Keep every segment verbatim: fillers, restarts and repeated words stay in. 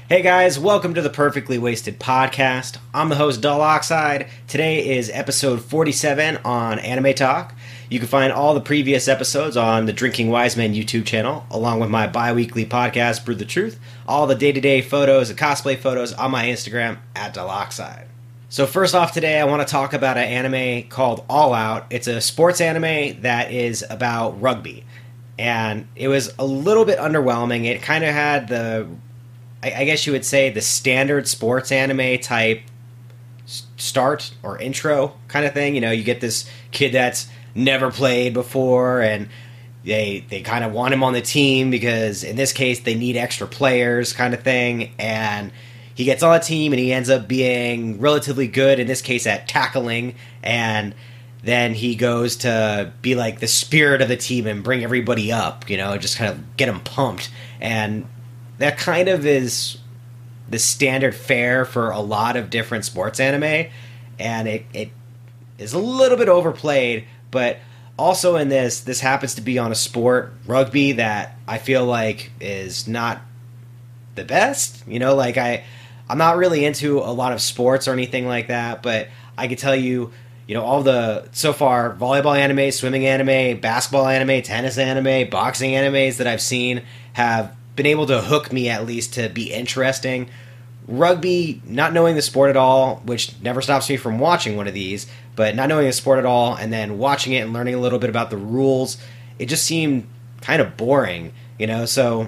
Hey guys, welcome to the Perfectly Wasted Podcast. I'm the host, Dull Oxide. Today is episode forty-seven on Anime Talk. You can find all the previous episodes on the Drinking Wise Men YouTube channel, along with my bi-weekly podcast, Brew the Truth, all the day-to-day photos and cosplay photos on my Instagram, at Dull Oxide. So first off today, I want to talk about an anime called All Out. It's a sports anime that is about rugby. And it was a little bit underwhelming. It kind of had the... I guess you would say the standard sports anime type start or intro kind of thing. You know, you get this kid that's never played before, and they they kind of want him on the team because in this case they need extra players kind of thing. And he gets on the team and he ends up being relatively good, in this case at tackling, and then he goes to be like the spirit of the team and bring everybody up, you know, just kind of get them pumped. And that kind of is the standard fare for a lot of different sports anime, and it, it is a little bit overplayed, but also in this, this happens to be on a sport, rugby, that I feel like is not the best. You know, like I, I'm not really into a lot of sports or anything like that, but I can tell you, you know, all the, so far, volleyball anime, swimming anime, basketball anime, tennis anime, boxing animes that I've seen have been able to hook me at least to be interesting. Rugby, not knowing the sport at all, which never stops me from watching one of these, but not knowing the sport at all and then watching it and learning a little bit about the rules, it just seemed kind of boring, you know. So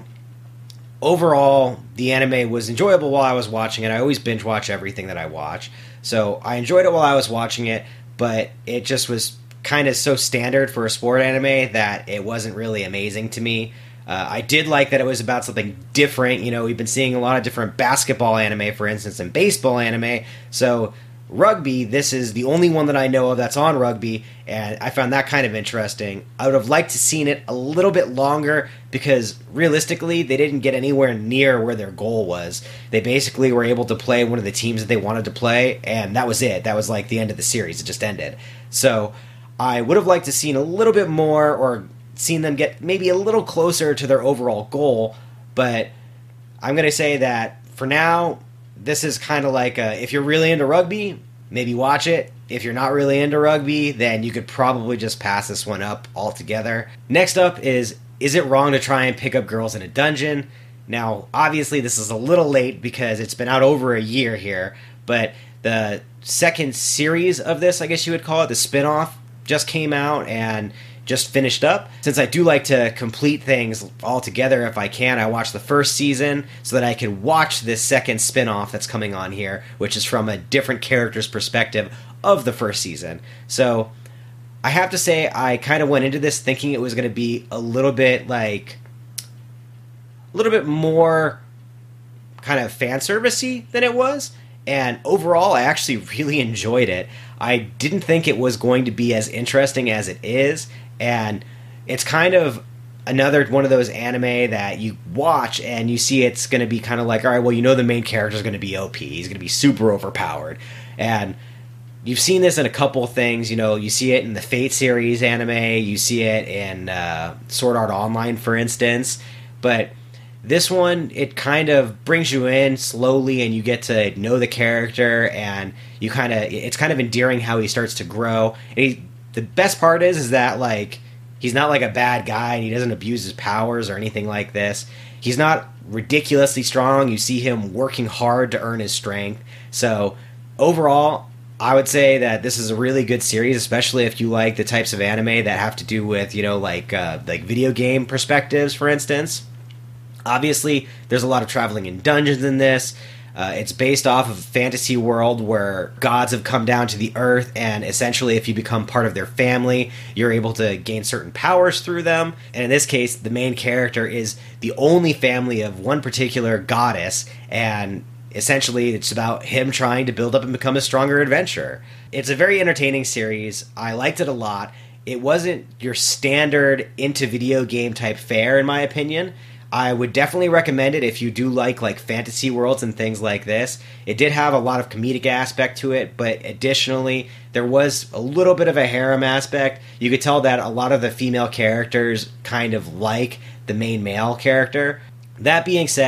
overall, the anime was enjoyable while I was watching it. I always binge watch everything that I watch, so I enjoyed it while I was watching it, but it just was kind of so standard for a sport anime that it wasn't really amazing to me. Uh, I did like that it was about something different. You know, we've been seeing a lot of different basketball anime, for instance, and baseball anime. So rugby, this is the only one that I know of that's on rugby, and I found that kind of interesting. I would have liked to seen it a little bit longer because realistically, they didn't get anywhere near where their goal was. They basically were able to play one of the teams that they wanted to play, and that was it. That was like the end of the series. It just ended. So I would have liked to seen a little bit more, or seen them get maybe a little closer to their overall goal, but I'm going to say that for now, this is kind of like a, if you're really into rugby, maybe watch it. If you're not really into rugby, then you could probably just pass this one up altogether. Next up is, is it wrong to try and pick up girls in a dungeon? Now, obviously this is a little late because it's been out over a year here, but the second series of this, I guess you would call it, the spin-off, just came out and just finished up. Since I do like to complete things all together if I can, I watch the first season so that I can watch this second spin-off that's coming on here, which is from a different character's perspective of the first season. So I have to say I kind of went into this thinking it was going to be a little bit like a little bit more kind of fan servicey than it was, and overall I actually really enjoyed it. I didn't think it was going to be as interesting as it is, and it's kind of another one of those anime that you watch and you see it's going to be kind of like, all right, well, you know the main character is going to be O P. He's going to be super overpowered. And you've seen this in a couple things. You know, you see it in the Fate series anime. You see it in uh, Sword Art Online, for instance. But this one, it kind of brings you in slowly and you get to know the character, and you kind of, it's kind of endearing how he starts to grow. And he, the best part is, is that, like, he's not like a bad guy and he doesn't abuse his powers or anything like this. He's not ridiculously strong. You see him working hard to earn his strength. So overall, I would say that this is a really good series, especially if you like the types of anime that have to do with, you know, like uh, like video game perspectives, for instance. Obviously, there's a lot of traveling in dungeons in this. Uh, it's based off of a fantasy world where gods have come down to the earth, and essentially if you become part of their family, you're able to gain certain powers through them. And in this case, the main character is the only family of one particular goddess, and essentially it's about him trying to build up and become a stronger adventurer. It's a very entertaining series. I liked it a lot. It wasn't your standard into video game type fare, in my opinion. I would definitely recommend it if you do like like fantasy worlds and things like this. It did have a lot of comedic aspect to it, but additionally, there was a little bit of a harem aspect. You could tell that a lot of the female characters kind of like the main male character. That being said,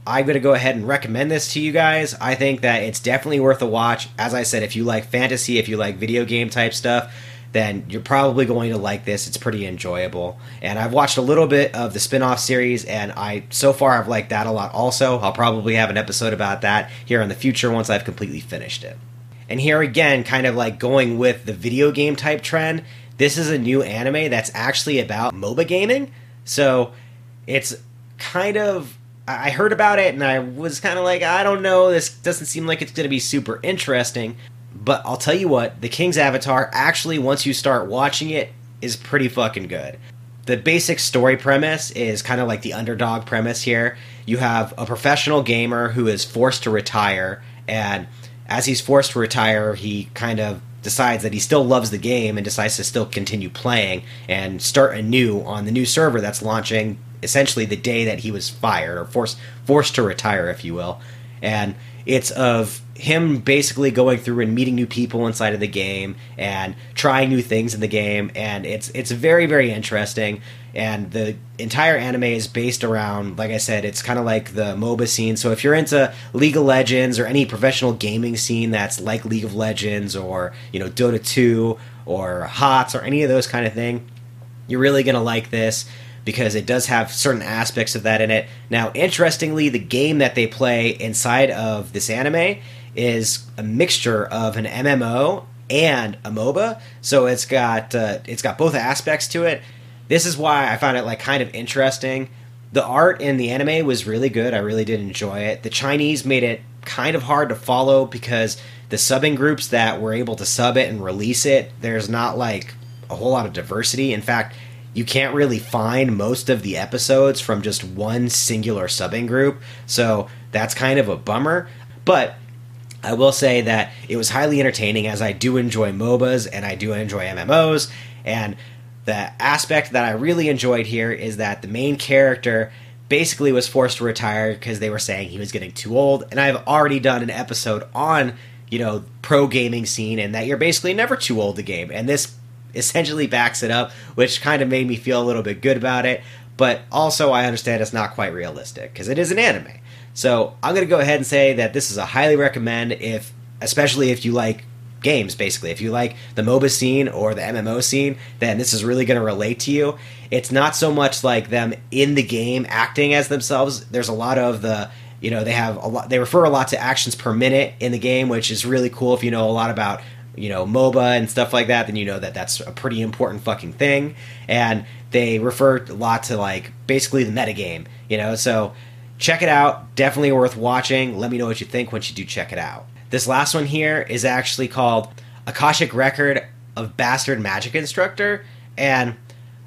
I'm going to go ahead and recommend this to you guys. I think that it's definitely worth a watch. As I said, if you like fantasy, if you like video game type stuff, then you're probably going to like this. It's pretty enjoyable. And I've watched a little bit of the spin-off series, and I so far I've liked that a lot also. I'll probably have an episode about that here in the future once I've completely finished it. And here again, kind of like going with the video game type trend, this is a new anime that's actually about MOBA gaming. So it's kind of... I heard about it and I was kind of like, I don't know, this doesn't seem like it's going to be super interesting. But I'll tell you what, The King's Avatar, actually, once you start watching it, is pretty fucking good. The basic story premise is kind of like the underdog premise here. You have a professional gamer who is forced to retire, and as he's forced to retire, he kind of decides that he still loves the game and decides to still continue playing and start anew on the new server that's launching essentially the day that he was fired, or forced forced to retire, if you will. And it's of him basically going through and meeting new people inside of the game and trying new things in the game, and it's it's very, very interesting. And the entire anime is based around, like I said, it's kind of like the MOBA scene. So if you're into League of Legends or any professional gaming scene that's like League of Legends or, you know, Dota two or HOTS or any of those kind of thing, you're really going to like this, because it does have certain aspects of that in it. Now, interestingly, the game that they play inside of this anime is a mixture of an M M O and a MOBA, so it's got uh, it's got both aspects to it. This is why I found it like kind of interesting. The art in the anime was really good. I really did enjoy it. The Chinese made it kind of hard to follow because the subbing groups that were able to sub it and release it, there's not like a whole lot of diversity. In fact, you can't really find most of the episodes from just one singular subbing group, so that's kind of a bummer. But I will say that it was highly entertaining, as I do enjoy MOBAs and I do enjoy M M Os, and the aspect that I really enjoyed here is that the main character basically was forced to retire because they were saying he was getting too old, and I've already done an episode on, you know, pro gaming scene, and that you're basically never too old to game, and this essentially backs it up, which kind of made me feel a little bit good about it. But also I understand it's not quite realistic because it is an anime. So I'm going to go ahead and say that this is a highly recommend, if especially if you like games, basically. If you like the MOBA scene or the M M O scene, then this is really going to relate to you. It's not so much like them in the game acting as themselves. There's a lot of the, you know, they have a lot, they refer a lot to actions per minute in the game, which is really cool. If you know a lot about, you know, MOBA and stuff like that, then you know that that's a pretty important fucking thing. And they refer a lot to, like, basically the metagame, you know, so check it out. Definitely worth watching. Let me know what you think once you do check it out. This last one here is actually called Akashic Record of Bastard Magic Instructor, and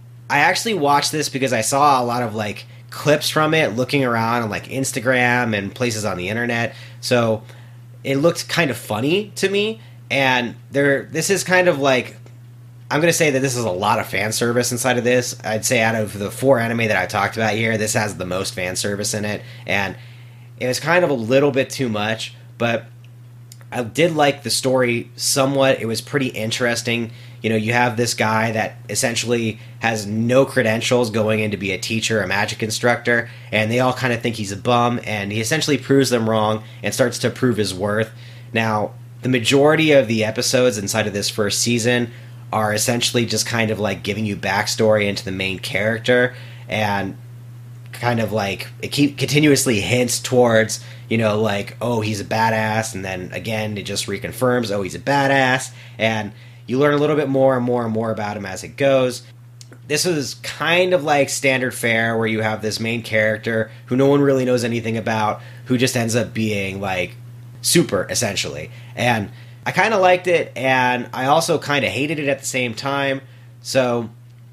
I actually watched this because I saw a lot of, like, clips from it looking around on, like, Instagram and places on the internet, so it looked kind of funny to me. And there, this is kind of like, I'm going to say that this is a lot of fan service inside of this. I'd say out of the four anime that I talked about here, this has the most fan service in it. And it was kind of a little bit too much, but I did like the story somewhat. It was pretty interesting. You know, you have this guy that essentially has no credentials going in to be a teacher, a magic instructor, and they all kind of think he's a bum, and he essentially proves them wrong and starts to prove his worth. Now, the majority of the episodes inside of this first season are essentially just kind of like giving you backstory into the main character, and kind of like it keep continuously hints towards, you know, like, oh, he's a badass, and then again it just reconfirms, oh, he's a badass, and you learn a little bit more and more and more about him as it goes. This is kind of like standard fare, where you have this main character who no one really knows anything about, who just ends up being like super, essentially. And I kind of liked it, and I also kind of hated it at the same time. So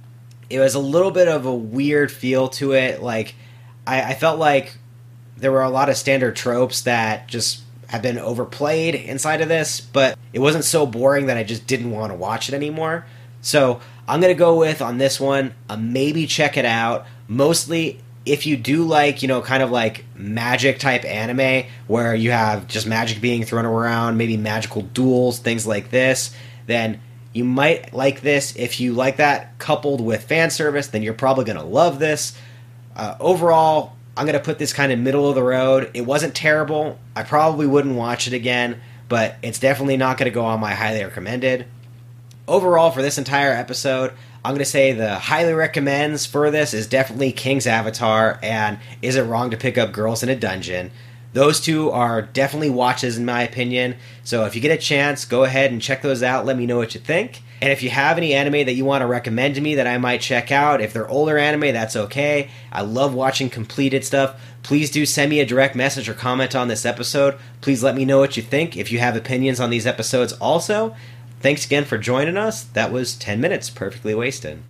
it was a little bit of a weird feel to it. Like, I, I felt like there were a lot of standard tropes that just have been overplayed inside of this, but it wasn't so boring that I just didn't want to watch it anymore. So I'm going to go with, on this one, a maybe check it out. Mostly if you do like, you know, kind of like magic type anime, where you have just magic being thrown around, maybe magical duels, things like this, then you might like this. If you like that coupled with fan service, then you're probably going to love this. Uh, overall, I'm going to put this kind of middle of the road. It wasn't terrible. I probably wouldn't watch it again, but it's definitely not going to go on my highly recommended. Overall, for this entire episode, I'm going to say the highly recommends for this is definitely King's Avatar and Is It Wrong to Pick Up Girls in a Dungeon. Those two are definitely watches in my opinion, so if you get a chance, go ahead and check those out. Let me know what you think. And if you have any anime that you want to recommend to me that I might check out, if they're older anime, that's okay. I love watching completed stuff. Please do send me a direct message or comment on this episode. Please let me know what you think if you have opinions on these episodes also. Thanks again for joining us. That was ten minutes perfectly wasted.